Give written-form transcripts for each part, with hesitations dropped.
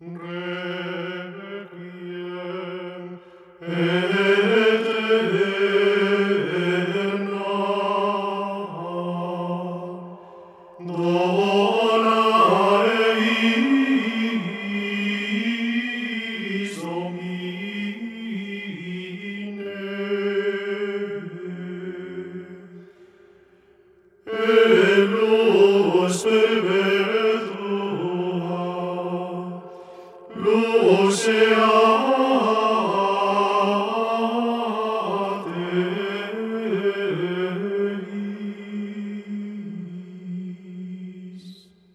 Requiem aeterna dona eis Domine et lux perpetua luceat eis.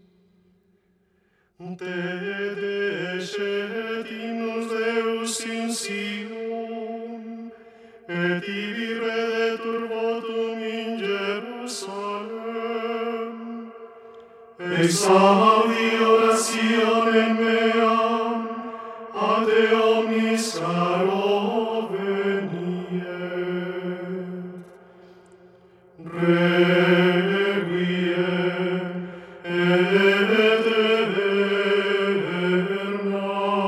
Te descetimus Deus in Sion, et ibi redetur votum in Jerusalem. Exaudi orationem meam, a te omnis caro veniet. Requiem aeterna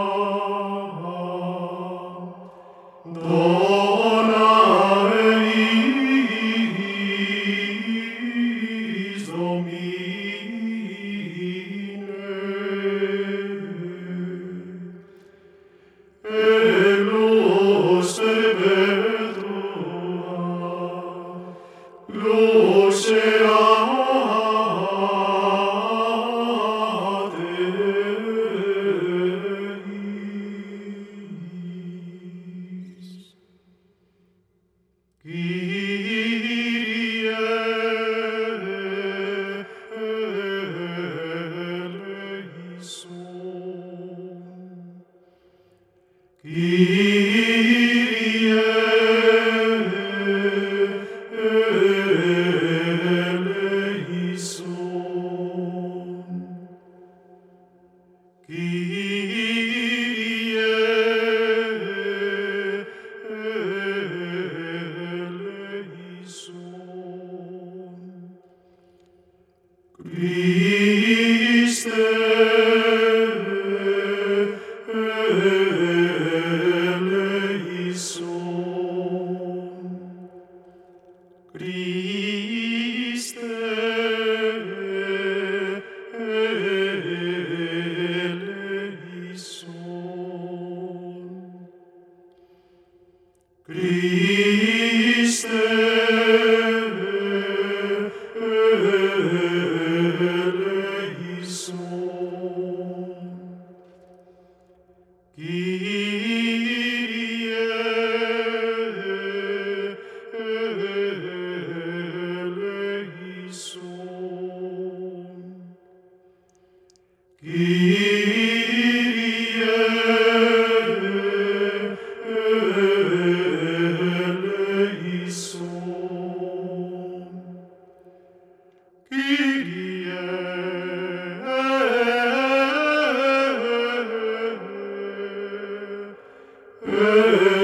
dona eis Domine et lux perpetua luceat eis. Kyrie eleison. Kyrie eleison. Kyrie eleison. Christe eleison. Christe eleison. Christe eleison. Kyrie eleison. Kyrie eleison. Kyrie